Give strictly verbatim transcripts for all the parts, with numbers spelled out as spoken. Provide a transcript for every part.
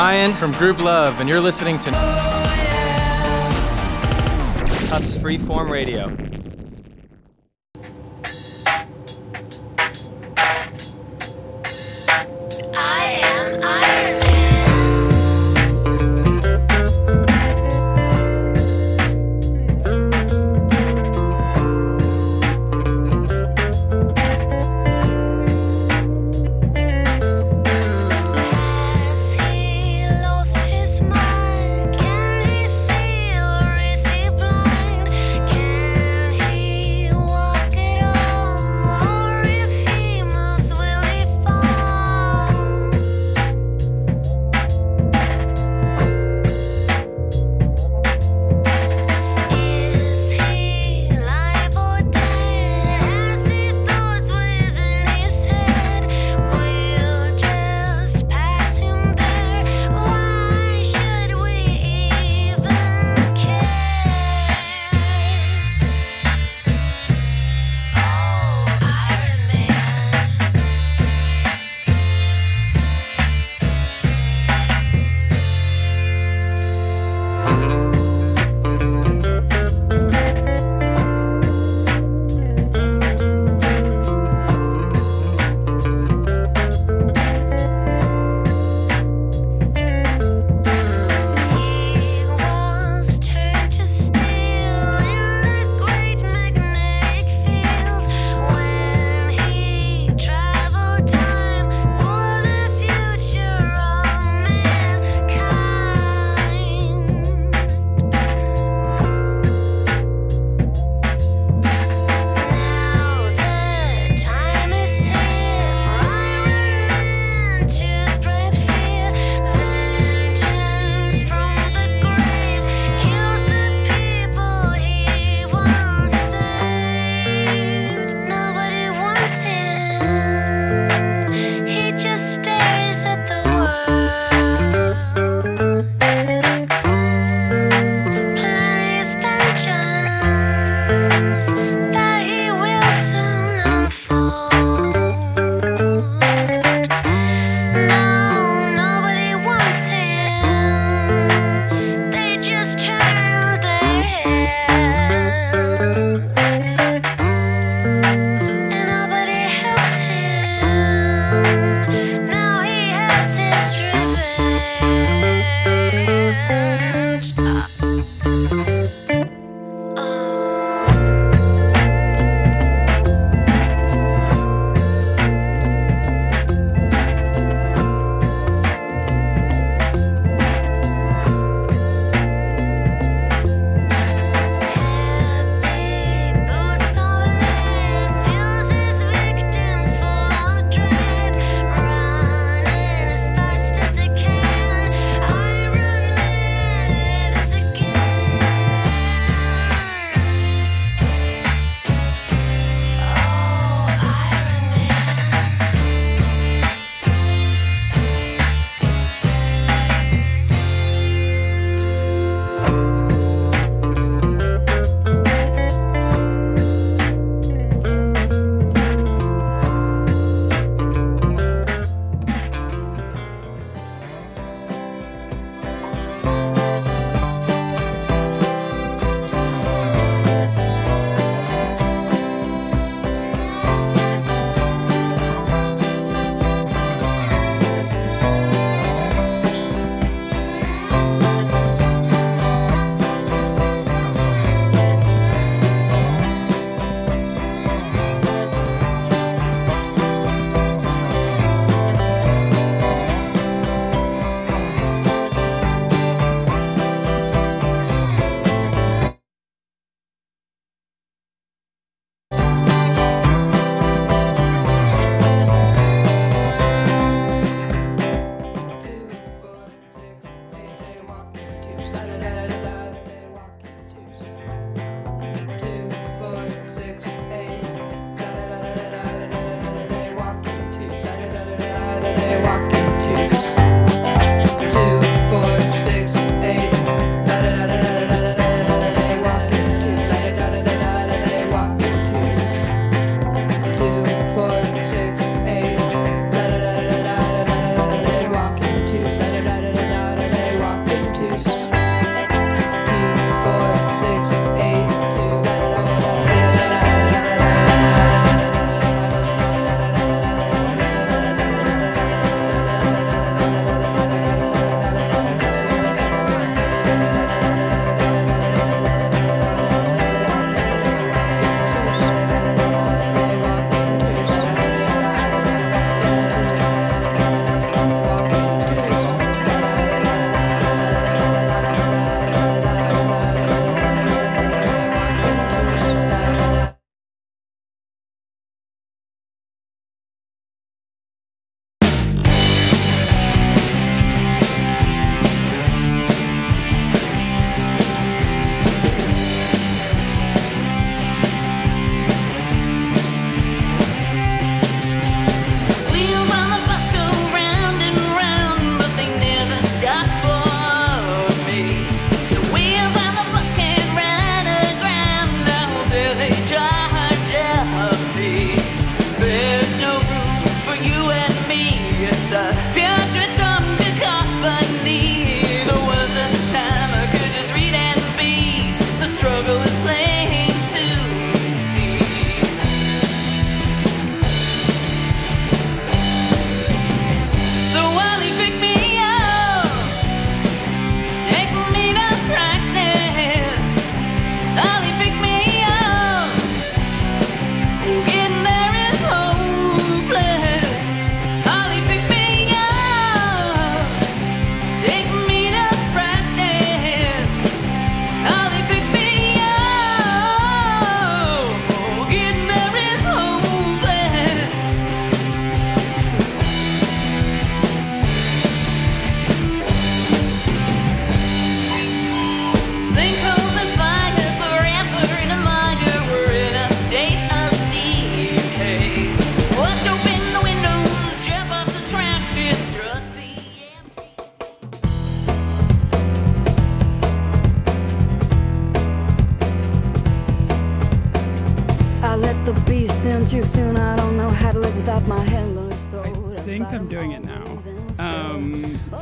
Ryan from Group Love, and you're listening to Tufts Freeform Radio. Can he see or is he blind? Can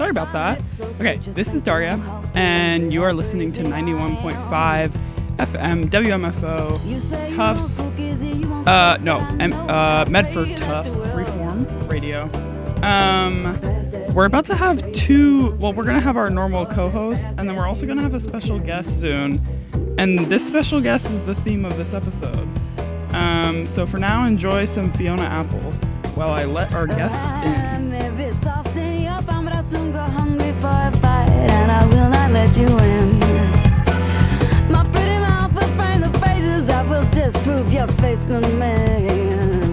sorry about that. Okay, this is Daria, and you are listening to ninety-one point five F M W M F O Tufts, uh, no, M- uh, Medford Tufts Freeform Radio. Um, we're about to have two, well, we're going to have our normal co-host, and then we're also going to have a special guest soon. And this special guest is the theme of this episode. Um, so for now, enjoy some Fiona Apple while I let our guests in. And I will not let you in. My pretty mouth will frame the phrases that will disprove your faith in me.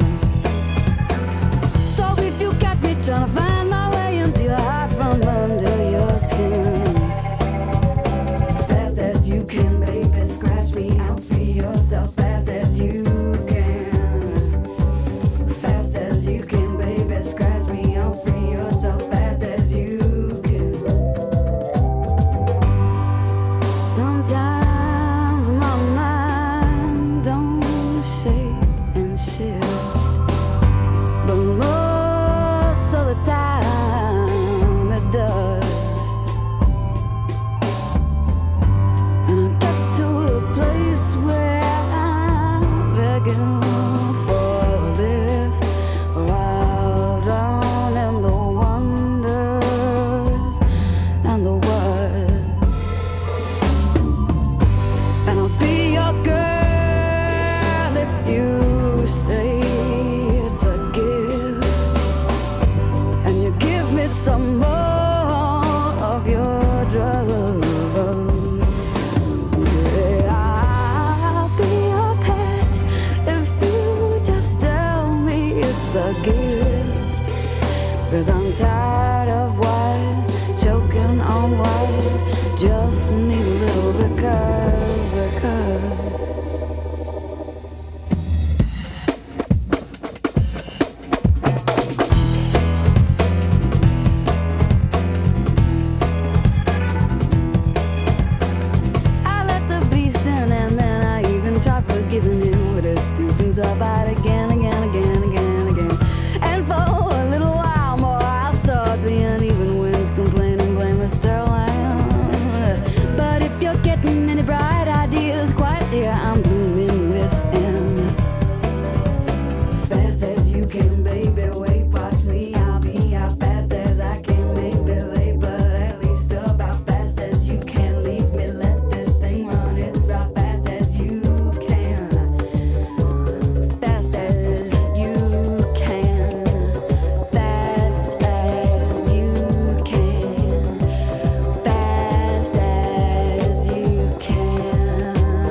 So if you catch me trying to find my way into your heart from under your skin, as fast as you can, baby, scratch me out, free yourself fast as you can. Fast as you can, baby, scratch me out, free yourself fast as you can. Sometimes my mind don't shake and shift, but most of the time it does. And I get to the place where I'm begging for a lift, or I'll drown in the wonders and the whats. And I'll be your girl if you say it's a gift, and you give me some more of your drugs. Yeah, I'll be your pet if you just tell me it's a gift. 'Cause I'm tired of wise, choking on wise, just need a little because, because. I let the beast in, and then I even tried forgiving him, but it still seems to bite again, again, again, again, again. And for a little while more, I saw the uneven winds complaining, blame the Sterling. But if you're getting any bright ideas, quite dear, I'm blooming within. Fast as you can, baby, wait, watch me. I'll be as fast as I can, maybe late, but at least about fast as you can. Leave me, let this thing run. It's about fast as you can. Fast as you can. Fast as you can. Fast as you can.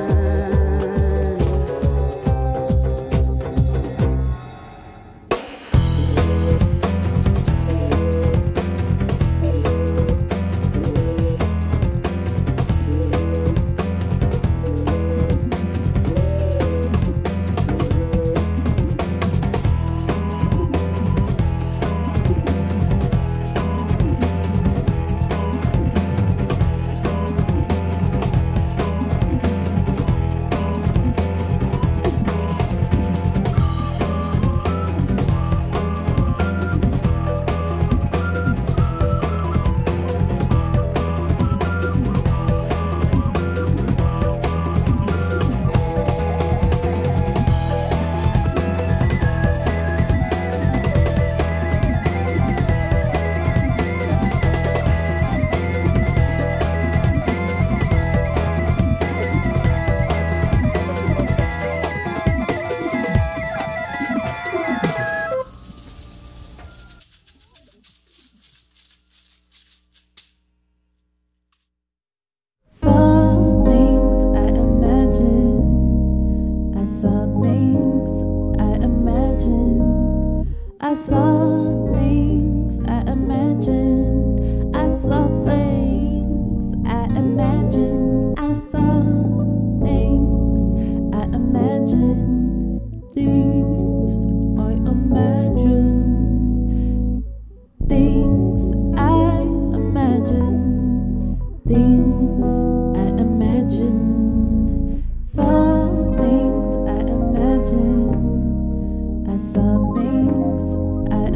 Saw things I imagined. I saw things I imagined. I saw things I imagined. I saw things I imagined. I saw things I imagined. Things I imagined. Things I imagined. Things I imagined. Saw things I imagined. I saw things I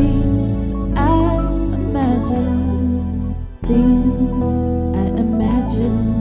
things I imagine, things I imagine.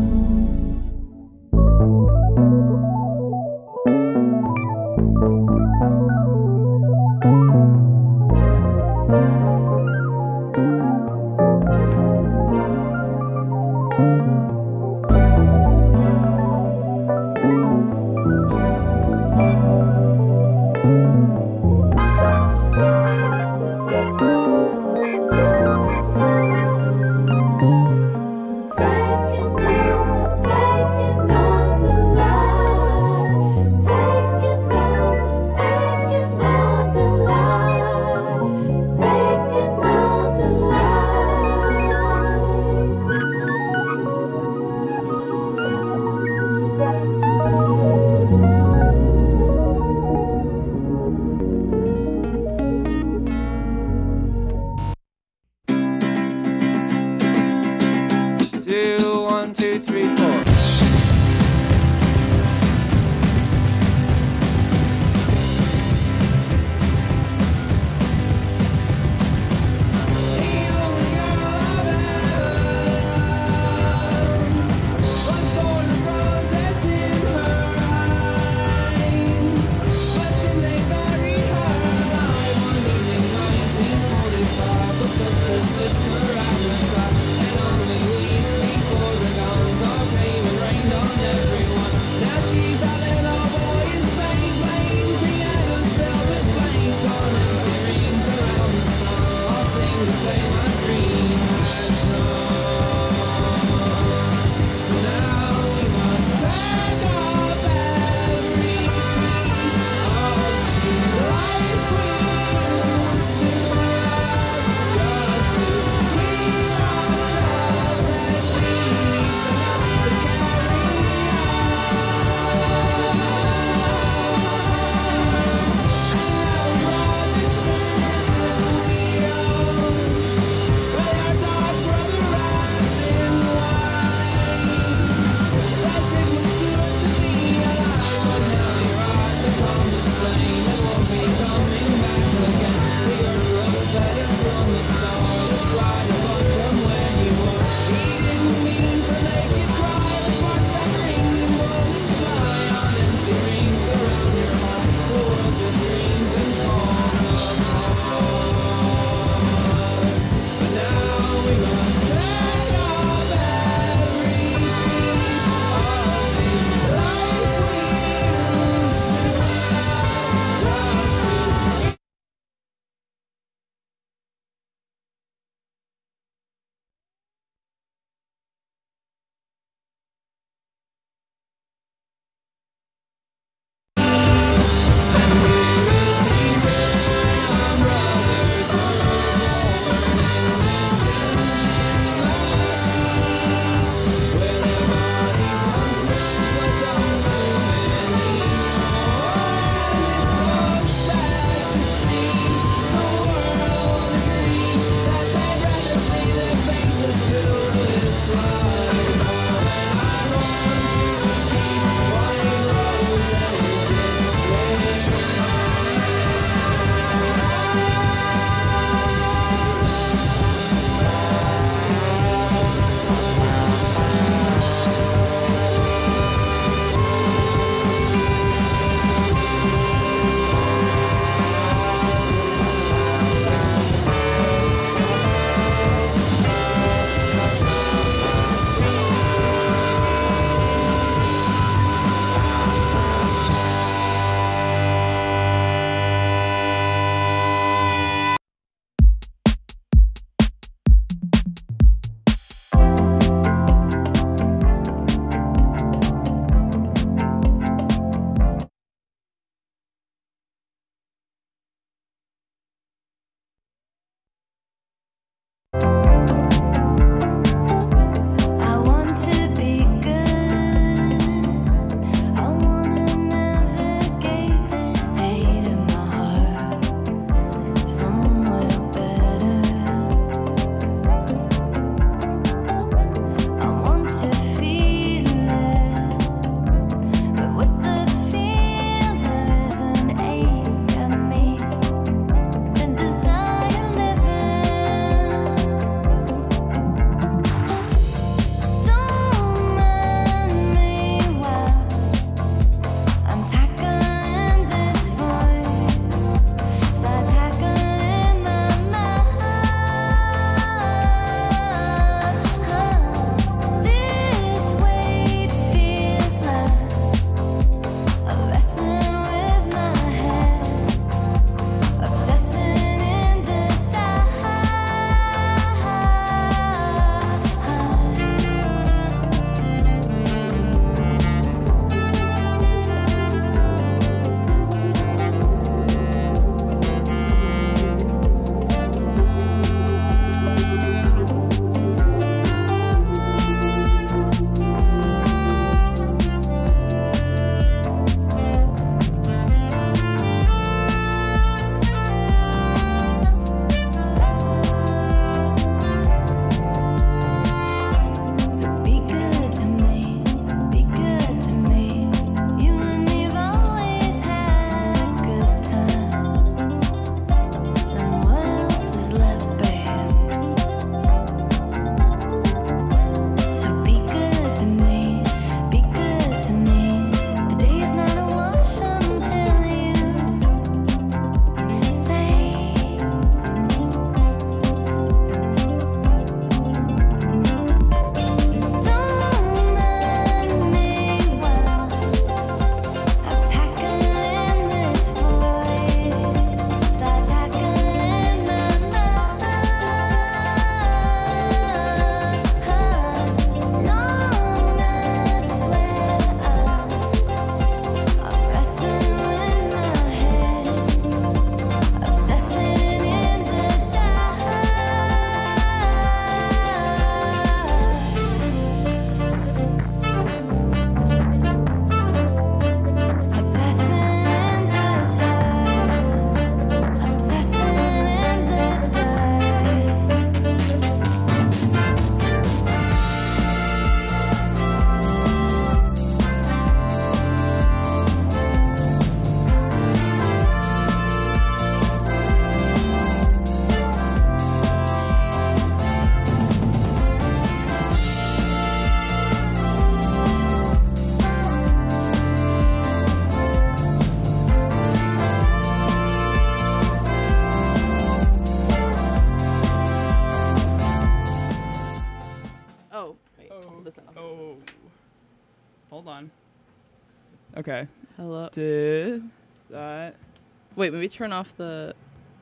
hold on. Okay. Hello. Did that? Wait, maybe turn off the.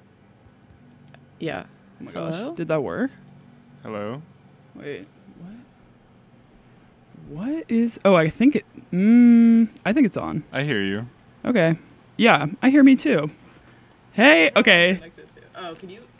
Yeah. Oh my gosh. Hello? Did that work? Hello? Wait. What? What is? Oh, I think it. Mm, I think it's on. I hear you. Okay. Yeah, I hear me too. Hey. Okay. Oh, can you?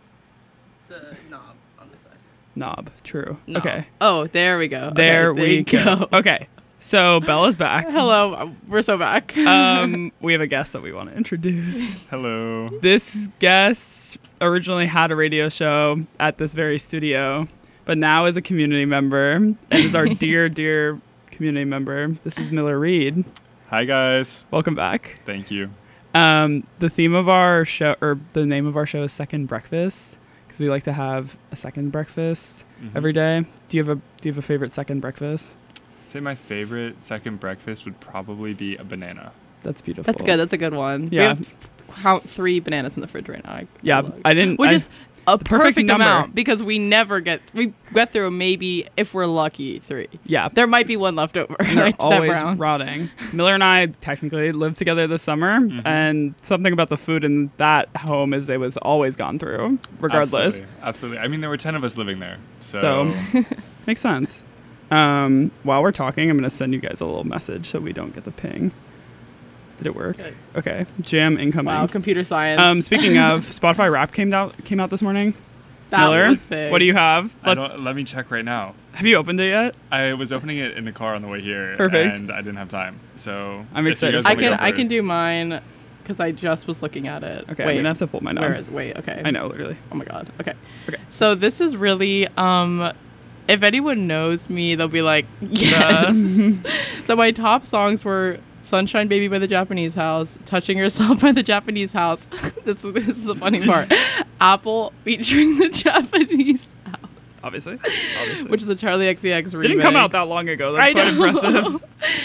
The knob on the side. Knob. True. No. Okay. Oh, there we go. There okay, we you go. Okay. So Bella's back. Hello, uh, we're so back. Um, we have a guest that we want to introduce. Hello. This guest originally had a radio show at this very studio, but now is a community member and is our dear, dear community member. This is Miller Reed. Hi, guys. Welcome back. Thank you. Um, the theme of our show, or the name of our show, is Second Breakfast, because we like to have a second breakfast Mhm. every day. Do you have a Do you have a favorite second breakfast? I'd say my favorite second breakfast would probably be a banana. That's beautiful. That's good. That's a good one. Yeah. We have count three bananas in the fridge right now. I, Yeah, look. I didn't. Which I- is a the perfect, perfect number. amount because we never get we get through maybe if we're lucky three. yeah. There might be one left over. And they're like that always Browns. rotting. Miller and I technically lived together this summer, Mhm. and something about the food in that home is it was always gone through, regardless. Absolutely. Absolutely. I mean, there were ten of us living there. So, So- Makes sense. Um, while we're talking, I'm going to send you guys a little message so we don't get the ping. Did it work? Good. Okay. Jam incoming. Wow, computer science. Um, speaking of, Spotify Rap came out came out this morning. that Miller, was big. what do you have? I Let's. don't, let me check right now. Have you opened it yet? I was opening it in the car on the way here. Perfect. And I didn't have time. So I'm if you excited guys for I wanna can go I can first. do mine because I just was looking at it. Okay, Wait, I'm gonna have to pull mine up. where is it? Wait, okay. I know, literally. Oh my god. Okay. Okay. So this is really um if anyone knows me, they'll be like, yes. So my top songs were Sunshine Baby by the Japanese House, Touching Yourself by the Japanese House. this, is, this is the funny part. Apple featuring the Japanese House, Obviously. Obviously. which is the Charlie X C X remix. didn't come out that long ago. That's I quite know. impressive.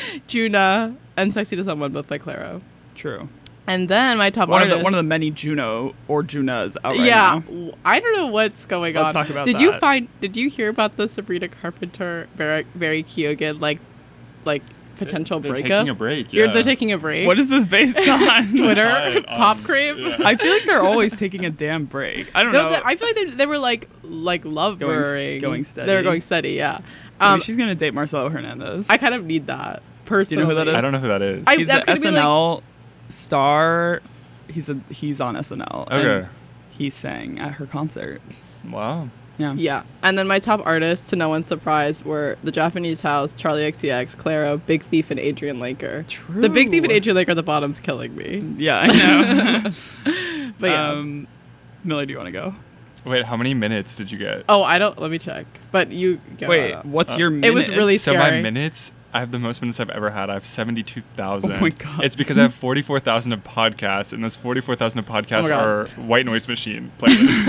Juna and Sexy to Someone, both by Claro. True. And then my top One of artist. the one of the many Juno or Junas out right yeah, now. w- I don't know what's going Let's on. talk about did you that. find? Did you hear about the Sabrina Carpenter, Barry, Barry Keoghan, like, like potential They're breakup? taking a break. You're, Yeah. they're taking a break. What is this based on? Twitter? Saw it Pop on- crave? yeah. I feel like they're always taking a damn break. I don't No, know. they- I feel like they, they were like like love Going s- boring. going steady. They were going steady. Yeah. Maybe Um, she's gonna date Marcelo Hernandez. I kind of need that personally. who that is? I don't know who that is. I- He's the that's gonna be, like- S N L star. He's a he's on S N L. and Okay. he sang at her concert. Wow. Yeah. Yeah, and then my top artists, to no one's surprise, were The Japanese House, Charlie X C X, Claro, Big Thief, and Adrian Laker. True. The Big Thief and Adrian Laker, the bottom's killing me. Yeah, I know. But yeah. Um, Miller, do you want to go? Wait, how many minutes did you get? Oh, I don't. Let me check. But you go. Wait, on. what's Uh, your minute? It was really So scary. my minutes, I have the most minutes I've ever had. I have seventy-two thousand. Oh my God. It's because I have forty-four thousand of podcasts, and those forty-four thousand of podcasts God. are White Noise Machine playlists.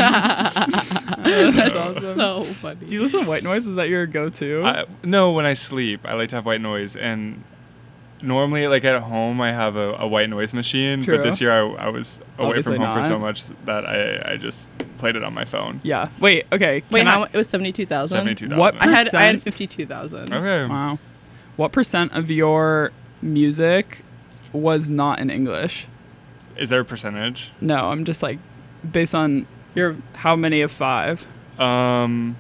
That's awesome. so funny. Do you listen to white noise? Is that your go-to? I, no, when I sleep, I like to have white noise, and normally, like at home, I have a, a white noise machine. True. But this year, I, I was away Obviously from home for not. so much that I, I just played it on my phone. yeah. Wait. Okay. Wait, can how I- mu- it was seventy-two thousand. Seventy-two thousand. What I had I had Percent? fifty-two thousand. Okay. Wow. What percent of your music was not in English? Is there a percentage? No, I'm just like based on You're how many of five. Um.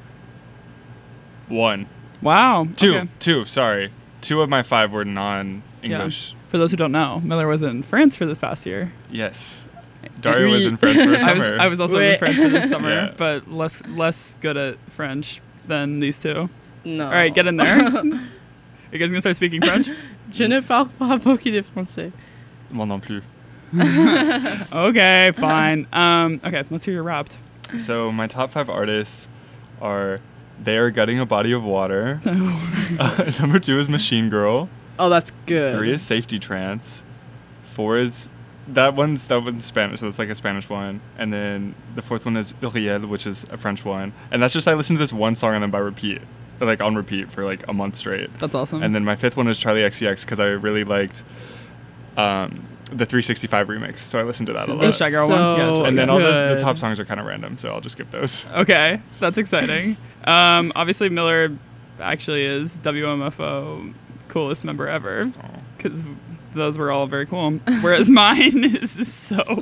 One. Wow. Two. Okay. Two. Sorry. Two of my five were non-English. For those who don't know, Miller was in France for this past year. Yes. Dario was in France for a I was, summer. I was also in Wait. France for this summer, Yeah. but less less good at French than these two. no. All right, get in there. Are you guys gonna start speaking French? Je ne parle pas beaucoup de français. Moi non plus. Okay, fine. Um, okay, let's hear your rapped. So my top five artists are They Are Gutting a Body of Water. Uh, number two is Machine Girl. Oh, that's good. Three is Safety Trance. Four is that one's that one's Spanish, so it's like a Spanish one. And then the fourth one is Uriel, which is a French one. And that's just I listened to this one song and then by repeat, like on repeat for like a month straight. That's awesome. And then my fifth one is Charlie X C X because I really liked um, the three sixty-five remix, so I listened to that So a the lot. Shy Girl one? Yeah, it's So really And then good. all the, the good. top songs are kind of random, so I'll just skip those. Okay, that's exciting. Um, obviously Miller actually is W M F O coolest member ever, because those were all very cool. Whereas mine is so.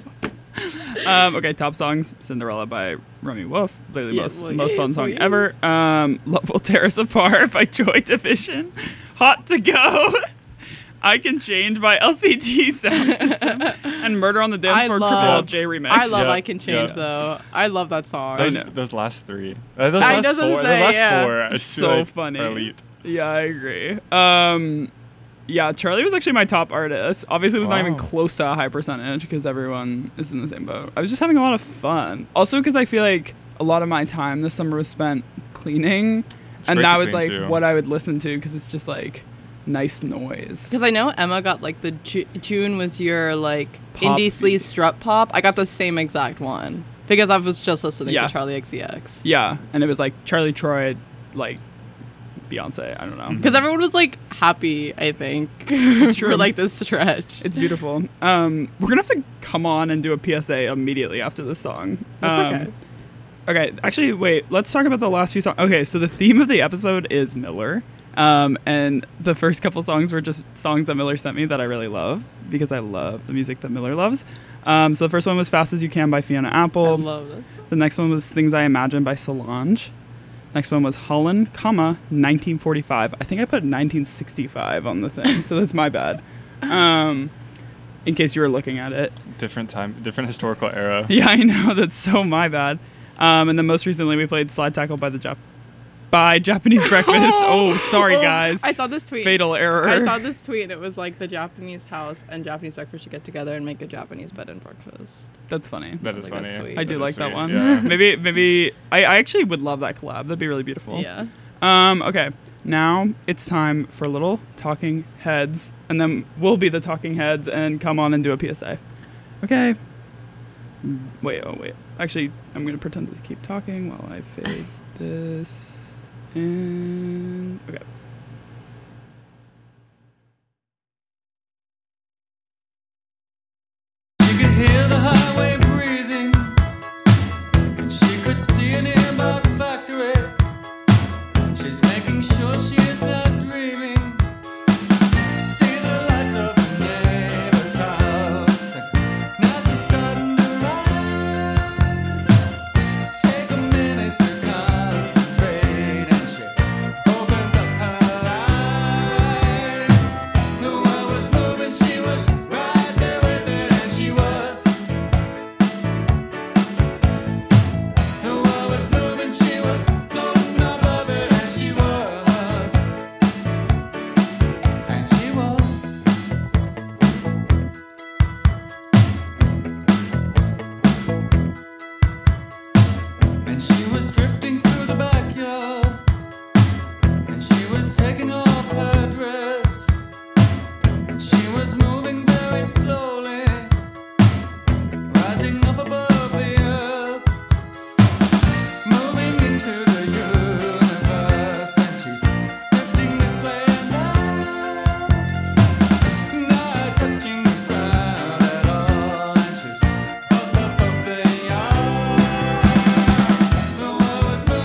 Um, okay, top songs: Cinderella by Remy Wolf, literally Yeah, most well, most yes, fun song well, ever. Um, Love Will Tear Us Apart by Joy Division, Hot to Go, I Can Change by L C D Sound System, and Murder on the Dance I Floor love- Triple L J remix. I love Yeah, I Can Change yeah. though. I love that song. Those, know. those last three. Uh, those I last was four. gonna say, those last yeah. four. I feel So like funny. are elite. Yeah, I agree. Um, yeah, Charlie was actually my top artist. Obviously, it was not even Wow. close to a high percentage because everyone is in the same boat. I was just having a lot of fun. Also, because I feel like a lot of my time this summer was spent cleaning, It's and great that to was clean, like too. what I would listen to because it's just like nice noise. Because I know Emma got like the Ju- June was your like Pop indie sleaze beat. strut pop. I got the same exact one because I was just listening Yeah. to Charlie X C X. Yeah, and it was like Charlie Troy, like Beyonce. I don't know. Because everyone was like happy, I think, true. for like this stretch. It's beautiful. Um, we're gonna have to come on and do a P S A immediately after this song. That's Um, okay. Okay, actually, wait. Let's talk about the last few songs. Okay, so the theme of the episode is Miller, um, and the first couple songs were just songs that Miller sent me that I really love because I love the music that Miller loves. Um, so the first one was "Fast as You Can" by Fiona I Apple. love it. The next one was "Things I Imagine" by Solange. Next one was Holland, comma nineteen forty-five. I think I put nineteen sixty-five on the thing, so that's my bad. Um, in case you were looking at it. Different time, different historical era. Yeah, I know. That's so my bad. Um, and then most recently we played Slide Tackle by the Jap- by Japanese Breakfast. Oh, sorry Oh, guys. I saw this tweet. Fatal error. I saw this tweet and it was like the Japanese house and Japanese breakfast should get together and make a Japanese bed and breakfast. That's funny. That is Like, funny. that's sweet. I do is like that sweet, one. Yeah. maybe maybe I, I actually would love that collab. That'd be really beautiful. Yeah. Um, okay. Now it's time for a little talking heads, and then we'll be the talking heads and come on and do a P S A. Okay. Wait, oh wait. Actually, I'm gonna pretend to keep talking while I fade this in. Okay. She could hear the highway breathing, and she could see a nearby factory. She's making sure she is not dreaming. See the lights of her neighbor's house, and now she's starting to rise. Take a minute to concentrate, and she opens up her eyes. The world was moving, she was right there with it, and she was. The world was moving, she was floating above it, and she was. And she was. And she was drifting through the backyard, and she was taking off her dress, and she was moving very slowly, rising up above the earth, moving into the universe, and she's drifting this way and out, not touching the ground at all, and she's up above the yard. The world was moving,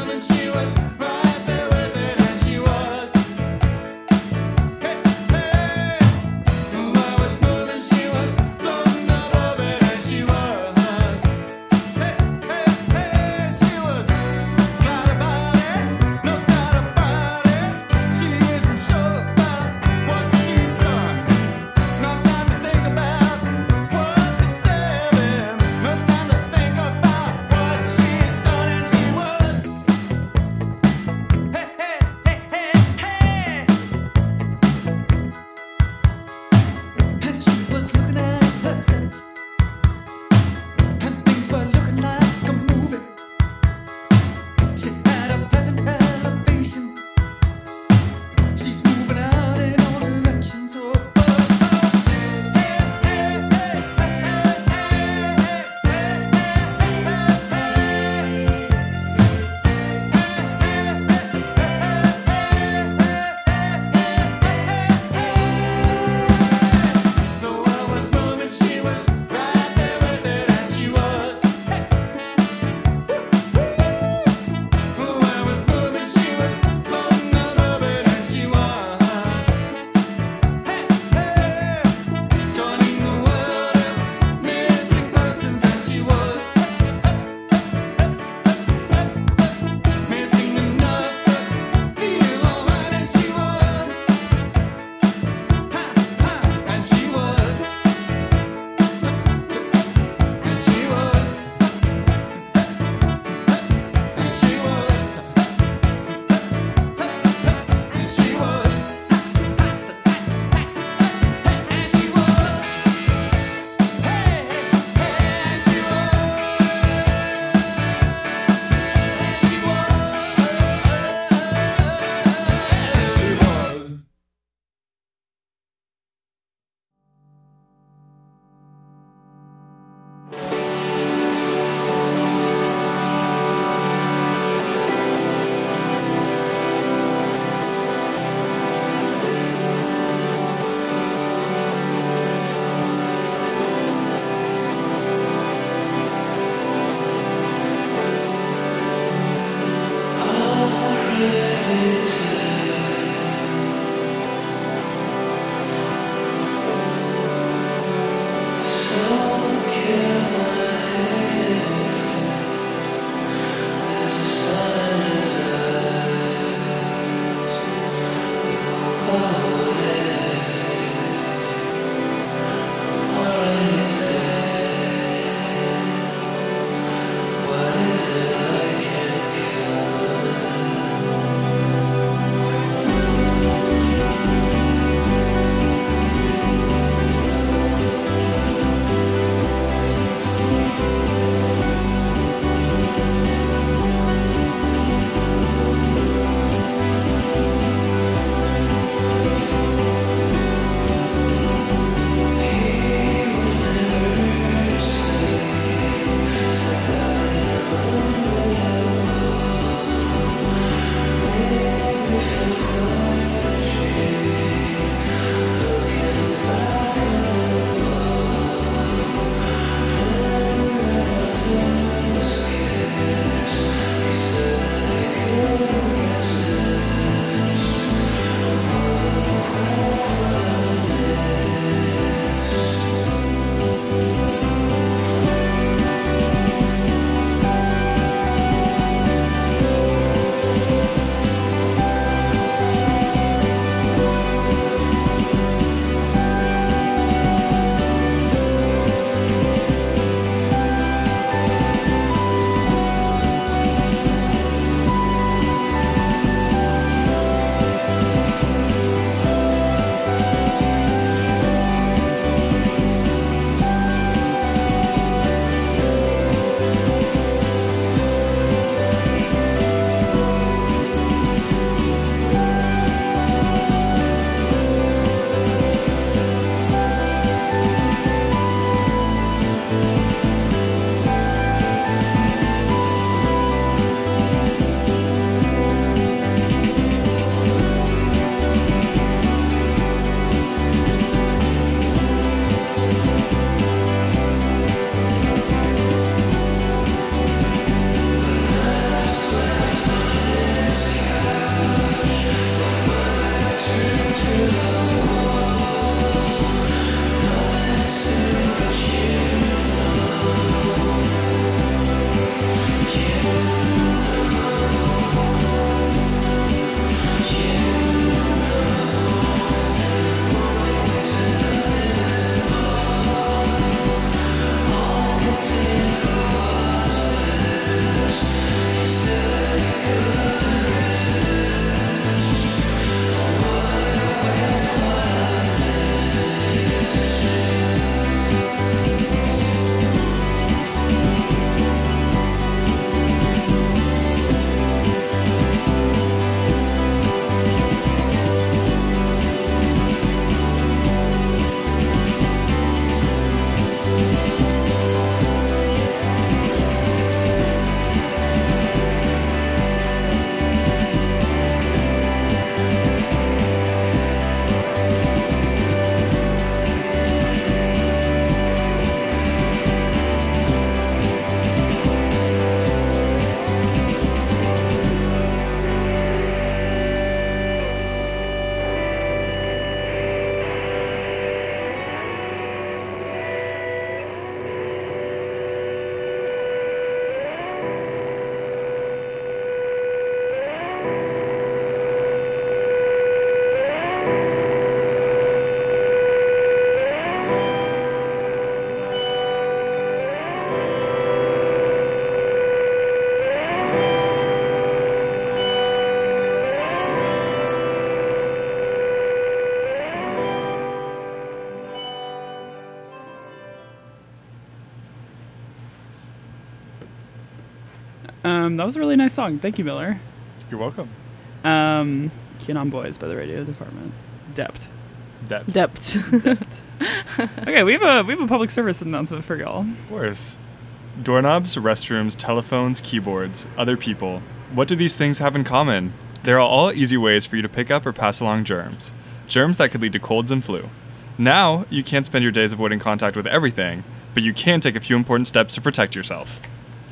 Um, that was a really nice song. Thank you, Miller. You're welcome. Um, Keen on Boys by the Radio Department. Dept. Depth. Depth. Dept. Okay, we have a we have a public service announcement for y'all. Of course. Doorknobs, restrooms, telephones, keyboards, other people. What do these things have in common? There are all easy ways for you to pick up or pass along germs. Germs that could lead to colds and flu. Now, you can't spend your days avoiding contact with everything, but you can take a few important steps to protect yourself.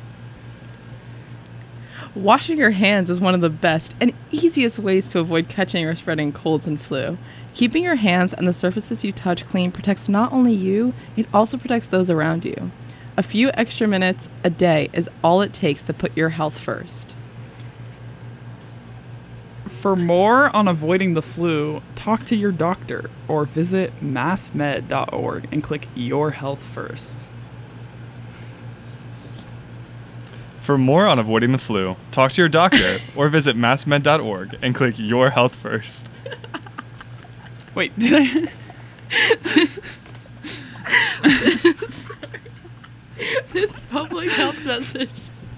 Washing your hands is one of the best and easiest ways to avoid catching or spreading colds and flu. Keeping your hands and the surfaces you touch clean protects not only you, it also protects those around you. A few extra minutes a day is all it takes to put your health first. For more on avoiding the flu, talk to your doctor or visit mass med dot org and click Your Health First. For more on avoiding the flu, talk to your doctor or visit mass med dot org and click Your Health First. Wait, did I? This public health message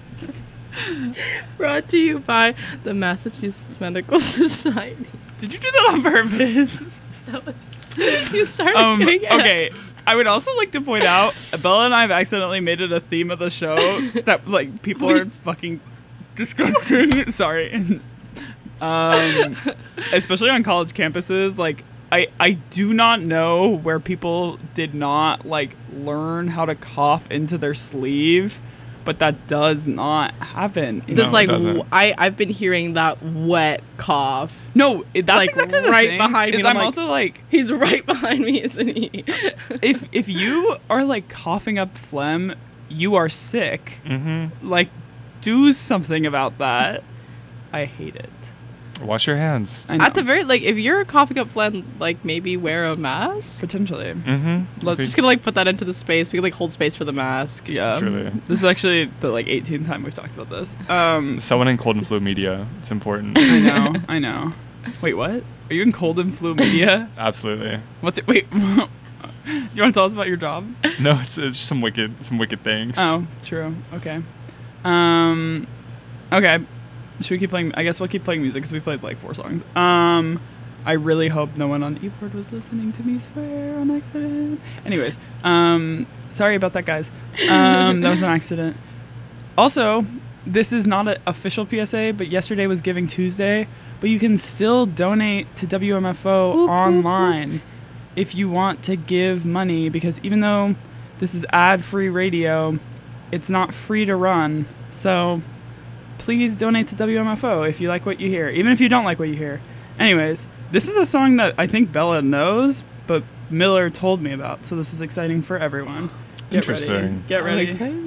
brought to you by the Massachusetts Medical Society. Did you do that on purpose? That was, you started Um, doing it. okay, I would also like to point out, Bella and I have accidentally made it a theme of the show that like people are fucking disgusting. Sorry, um, especially on college campuses. Like, I I do not know where people did not like learn how to cough into their sleeve, but that does not happen. in- This No, it like doesn't. w- I I've been hearing that wet cough. no, it- that's like, exactly the right thing, behind me, is and I'm I'm like- also like. He's right behind me, isn't he? if if you are like coughing up phlegm, you are sick. Mm-hmm. Like, do something about that. I hate it. Wash your hands. I know. At the very like, if you're coughing up phlegm, like maybe wear a mask. Potentially. Mm-hmm. Let's- Just gonna like put that into the space. We can like hold space for the mask. Yeah. Truly. This is actually the like eighteenth time we've talked about this. Um, Someone in cold and flu media. It's important. I know. I know. Wait, what? Are you in cold and flu media? Absolutely. What's it? Wait. Do you want to tell us about your job? No, it's, it's just some wicked, some wicked things. Oh, true. Okay. Um, okay. Should we keep playing? I guess we'll keep playing music because we played like four songs. Um, I really hope no one on eBoard was listening to me swear on accident. Anyways, um, sorry about that, guys. Um, that was an accident. Also, this is not an official P S A, but yesterday was Giving Tuesday. But you can still donate to W M F O online if you want to give money, because even though this is ad-free radio, it's not free to run. So please donate to W M F O if you like what you hear, even if you don't like what you hear. Anyways, this is a song that I think Bella knows, but Miller told me about, so this is exciting for everyone. Get ready. Interesting. Get I'm ready. excited.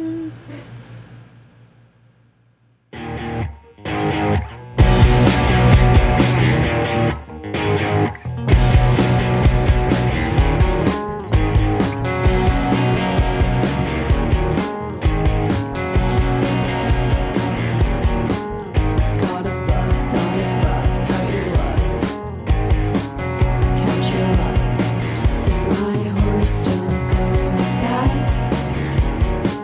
Got a buck, got a buck, count your luck. Count your luck. If my horse don't go fast,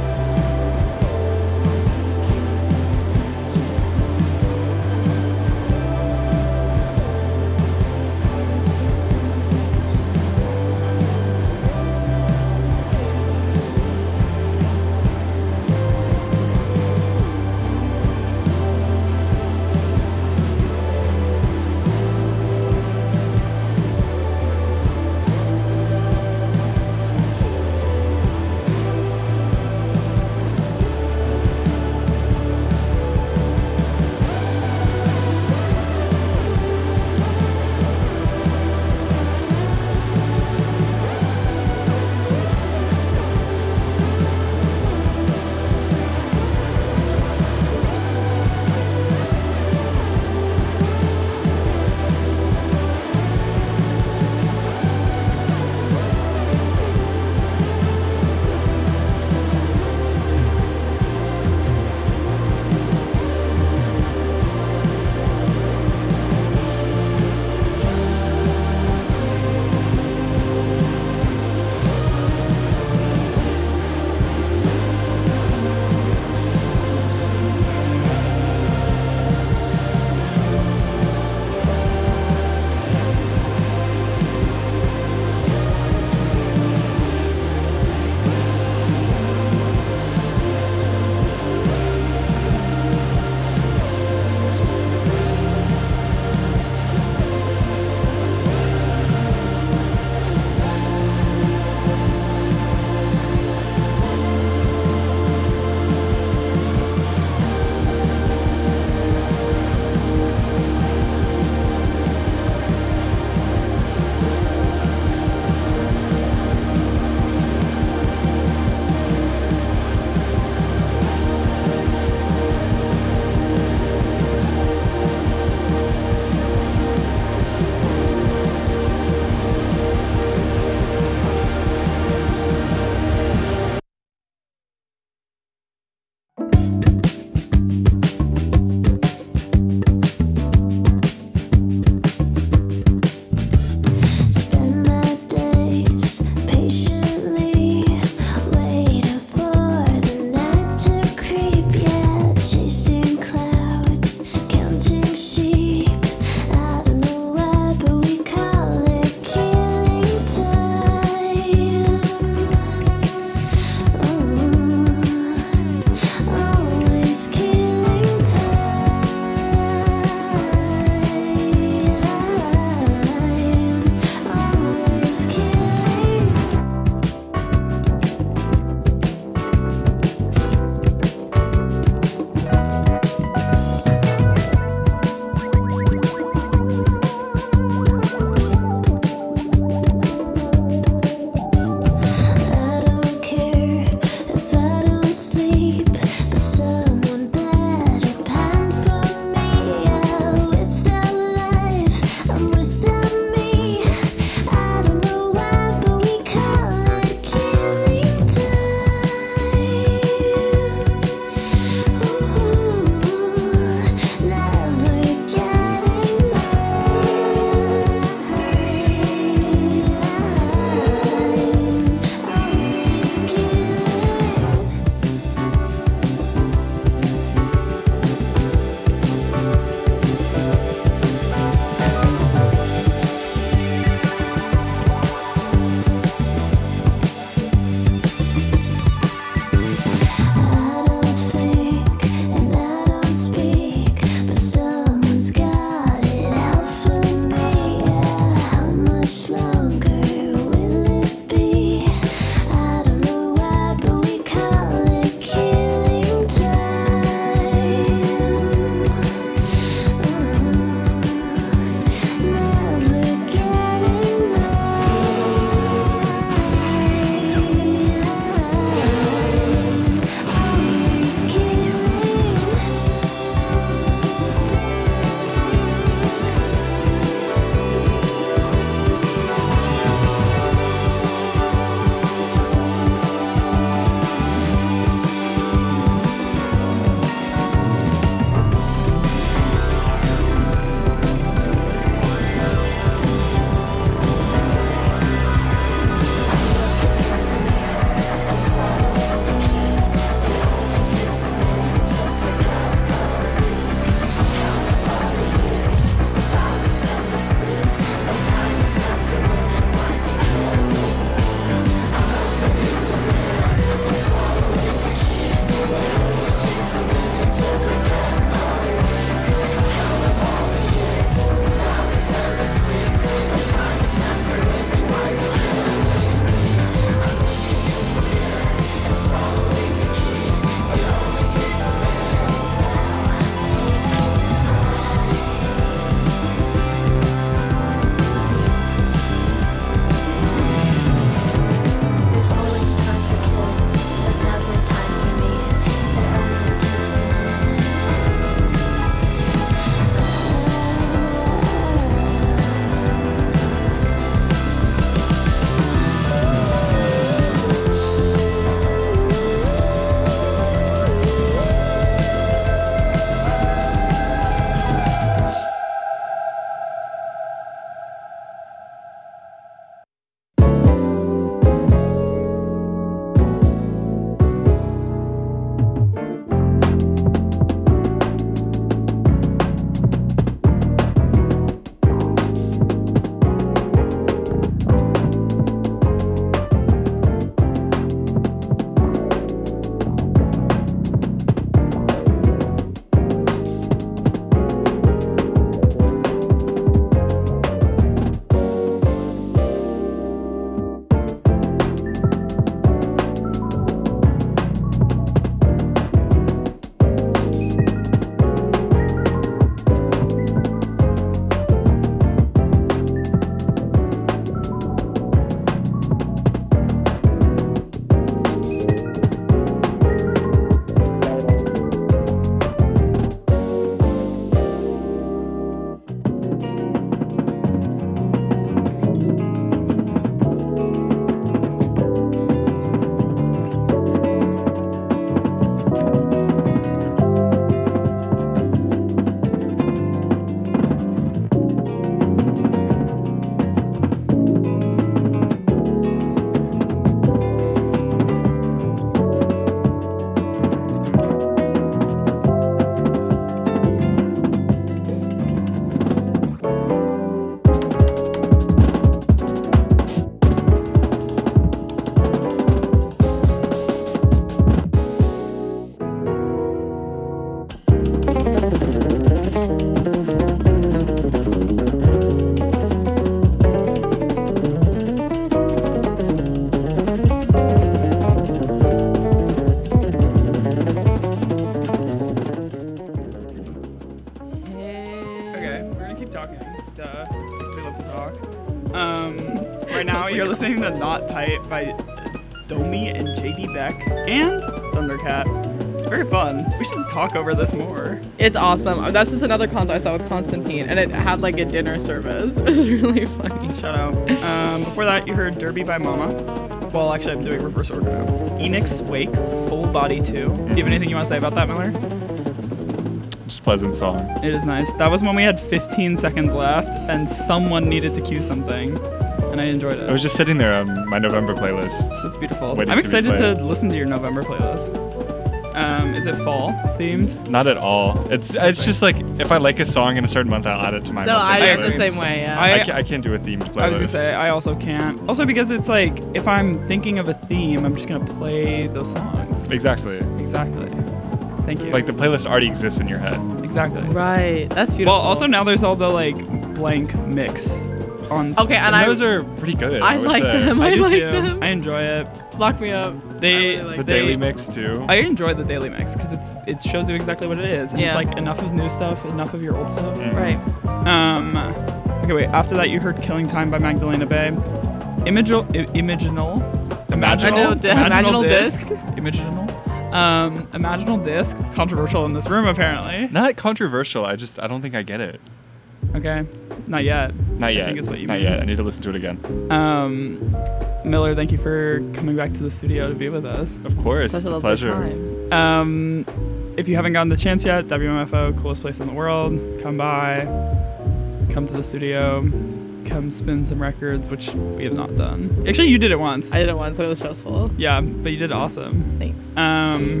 Duh, because we love to talk. Um, right now, like you're it. listening to Not Tight by Domi and J D Beck and Thundercat. It's very fun. We should talk over this more. It's awesome. That's just another concert I saw with Constantine, and it had like a dinner service. It was really funny. Shout out. Um, before that, you heard Derby by Mama. Well, actually, I'm doing reverse order now. Enix Wake, Full Body two. Do you have anything you want to say about that, Miller? Just a pleasant song. It is nice. That was when we had fifteen seconds left, and someone needed to cue something, and I enjoyed it. I was just sitting there on my November playlist. That's beautiful. waiting I'm to be excited to played. listen to your November playlist. Um, is it fall themed? Not at all. It's it's just like if I like a song in a certain month, I'll add it to my No, monthly I am playlist. the same way. Yeah. I- I, can't, I can't do a themed playlist. I was gonna say I also can't. Also because it's like if I'm thinking of a theme, I'm just gonna play those songs. Exactly. Exactly. Thank you. Like the playlist already exists in your head. exactly. right. That's Well, beautiful. also now there's all the like blank mix on. Okay, and And I those are pretty good. I I, would like say. them. I I do like too. them. I enjoy it. Lock me up. They- I really The like they- daily mix too. I enjoy the daily mix because it's it shows you exactly what it is, and Yeah. it's like enough of new stuff, enough of your old stuff. Mm. Right. Um, okay, wait. After that, you heard "Killing Time" by Magdalena Bay. Imaginal, I- imaginal, Imaginal di- imaginal disc. imaginal, um, imaginal disc. Controversial in this room, apparently. Not controversial. I just I don't think I get it. Okay, not yet. Not yet. I think is what you Not mean. yet. I need to listen to it again. Um, Miller, thank you for coming back to the studio to be with us. Of course, Such it's a a lovely pleasure. time. Um, if you haven't gotten the chance yet, W M F O, coolest place in the world. Come by, come to the studio, come spin some records, which we have not done. Actually, you did it once. I did it once and it was stressful. Yeah, but you did awesome. Thanks. Um,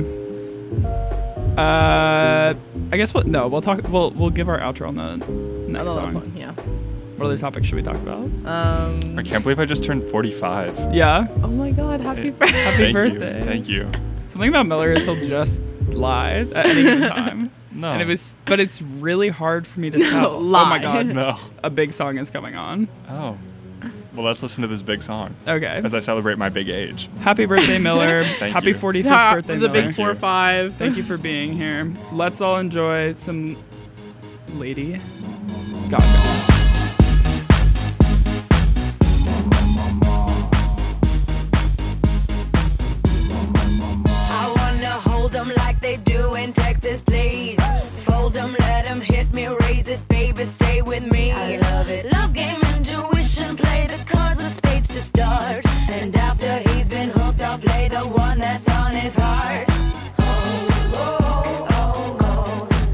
uh, I guess what? No, we'll talk. We'll we'll give our outro on the next Oh, the song. last one. Yeah. What other topics should we talk about? Um. I can't believe I just turned forty-five. Yeah, Oh my God! Happy Eh, birthday. Happy Thank birthday. you. Thank you. something about Miller is he'll just lie at any given time. No. And it was, but it's really hard for me to No, tell. Oh lie. my god, No. a big song is coming on. Oh. Well, let's listen to this big song Okay. as I celebrate my big age. Happy birthday, Miller. Thank Happy you. forty-fifth Ha- birthday, the Miller. big four five. Thank you for being here. Let's all enjoy some Lady Gaga. I wanna hold 'em like they do in Texas, please. Fold 'em, let 'em hit me, raise it, baby, stay with me. I love it. Love game, intuition, play the cards with spades to start. And after he's been hooked, I'll play the one that's on his heart. Oh, oh, oh, oh, oh,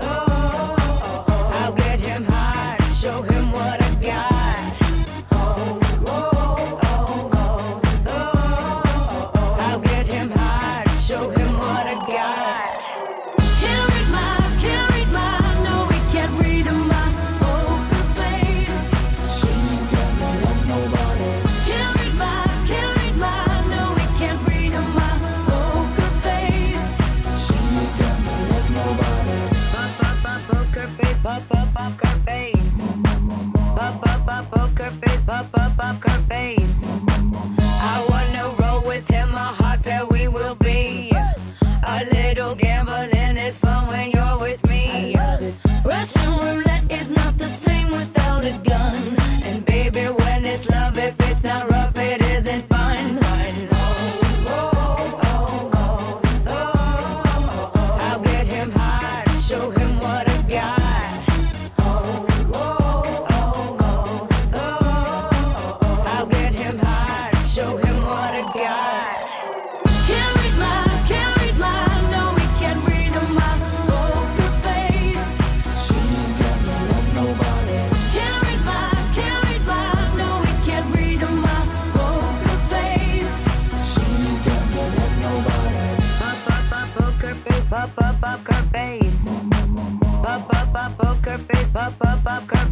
oh, oh. I'll get him hard, show him what I got. Oh, oh, oh, oh, oh, oh. I'll get him hard, show him what I got. Can't read my, can't read my, no, we can't read my poker face. She's got no love, nobody. Can't read my, can't read my, no, we can't read my poker face. She's got no love, nobody. Pop, pop, pop, poker face, pop, pop, poker face. Pop, pop, pop, poker face, pop, pop, poker face. I wanna roll with him, a hot pair we will be. A little gambling is fun when you're with me. Russian roulette is not the same without a gun. And baby, when it's love, if it's not rough, it isn't fun. Oh, oh, oh, oh, oh, oh, oh. I'll get him hard, show him what I got. Oh, oh, oh, oh, oh, oh. I'll get him hard, show him what I got. Can't read my, can't read my, no, we can't read my poker face. She's got no love, nobody. Can't read my, can't read my, no, we can't read my poker face. She's got no love, nobody. Pop, pop, pop, poker face, pop, pop, poker face. Pop, pop, pop, poker face, pop, pop, poker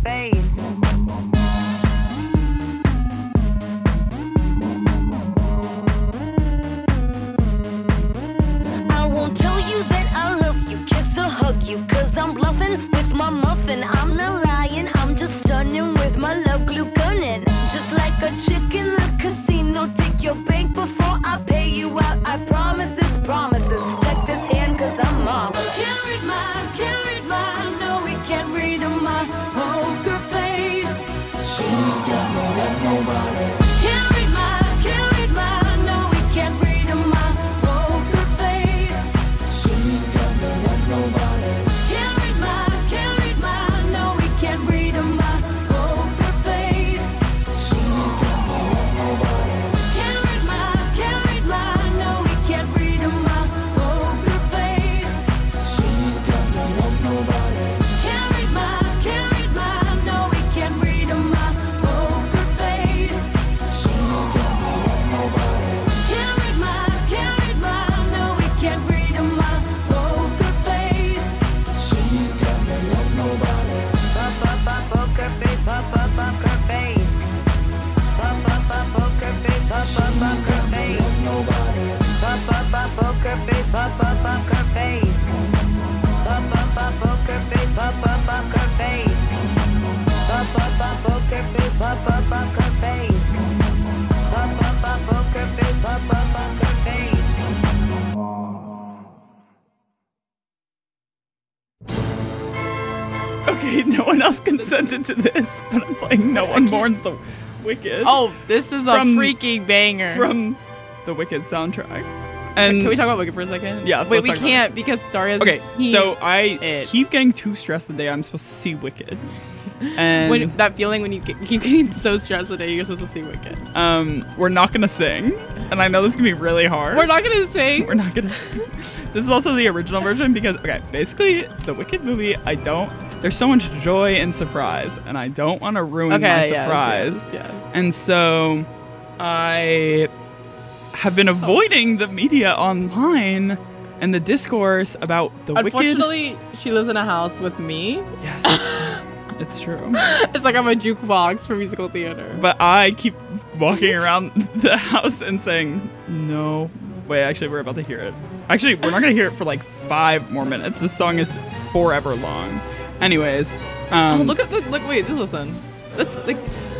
face. I won't tell you that I love you, kiss or hug you, cause I'm bluffing with my muffin. I'm not lying, I'm just stunning with my love glue gunning. Just like a chick in the casino, take your bank before I pay you out. I promise this promises. Check this hand cause I'm marvelous. Can't read my, can't read my, no we can't read my poker face. pop up poker face. Pop up a poker face, pop up poker face. Pop up a poker face, pop up poker face. Pop up a poker face, pop up poker face. Pop up a poker face, pop up poker face. Pop up a poker face, pop up poker face. Okay, no one else consented to this, but I'm playing No One Mourns the Wicked. Oh, this is a From- freaking banger. From the Wicked soundtrack. And Can we talk about Wicked for a second? Yeah, Wait, let's we talk about can't because Daria's Okay, so I it. keep getting too stressed the day I'm supposed to see Wicked. And when that feeling when you get, keep getting so stressed the day you're supposed to see Wicked. um we're not gonna sing. And I know this can be really hard. We're not gonna sing. We're not gonna sing. This is also the original version because okay, basically the Wicked movie, I don't there's so much joy and surprise, and I don't want to ruin Okay, my yes, surprise. yes, yes. And so I have been avoiding the media online and the discourse about the Wicked. Unfortunately, she lives in a house with me. Yes, it's true. It's like I'm a jukebox for musical theater. But I keep walking around the house and saying, no. Wait, actually, we're about to hear it. Actually, we're not going to hear it for like five more minutes. This song is forever long. Anyways. Um, oh, look at the, look, wait, just listen. This, like,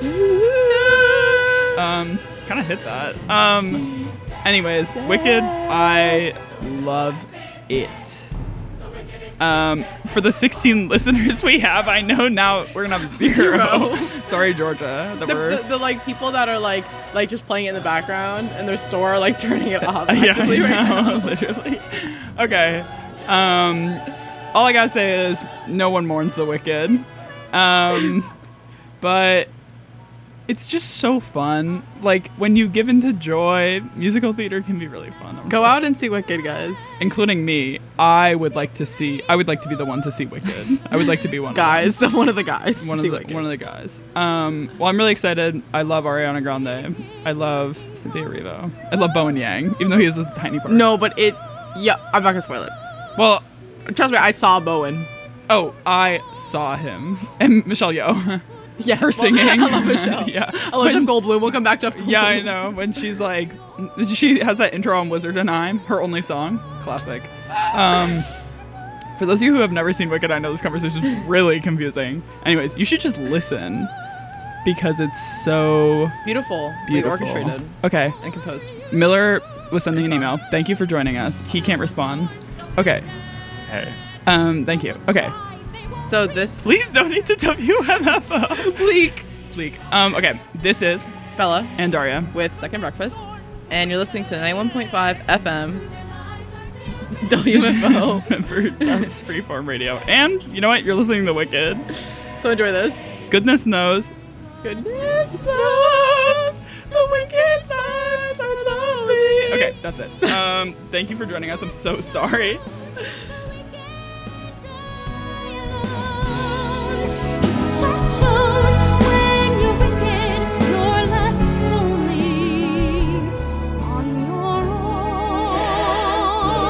um, kind of hit that. Um, anyways, Wicked, I love it. Um, for the sixteen listeners we have, I know now we're gonna have zero. Sorry, Georgia. That the, we're- the, the, like, people that are, like, like just playing it in the background in their store, like, turning it off yeah, I actively right know, now. literally. Okay. Um, all I gotta say is no one mourns the Wicked. Um, but it's just so fun. Like, when you give into joy, musical theater can be really fun. I'm Go out and see Wicked, guys. Including me. I would like to see, I would like to be the one to see Wicked. I would like to be one Guys, of them. one of the guys. One of see the, Wicked. one of the guys. Um, well, I'm really excited. I love Ariana Grande. I love Cynthia Erivo. I love Bowen Yang, even though he has a tiny part. No, but it, yeah, I'm not gonna spoil it. Well, Trust me, I saw Bowen. oh, I saw him. And Michelle Yeoh. Yeah, Her well, singing. I love Michelle. Yeah. I love When- Jeff Goldblum. We'll come back to Jeff Goldblum. Yeah, I know. When she's like, she has that intro on Wizard and I'm, her only song. Classic. Um, for those of you who have never seen Wicked, I know this conversation is really confusing. Anyways, you should just listen because it's so Beautiful. beautiful. Orchestrated Okay. and composed. Miller was sending Good an song. email. Thank you for joining us. He can't respond. Okay. Hey. Um, thank you. Okay. So this Please donate to W M F O. Bleak Bleak. Um, okay. This is Bella and Daria. with Second Breakfast, and you're listening to ninety-one point five F M W M F O. For Tufts Freeform Radio. And you know what? You're listening to Wicked. So enjoy this. Goodness knows. Goodness knows the wicked lives are lonely. Okay, that's it. Um, thank you for joining us. I'm so sorry.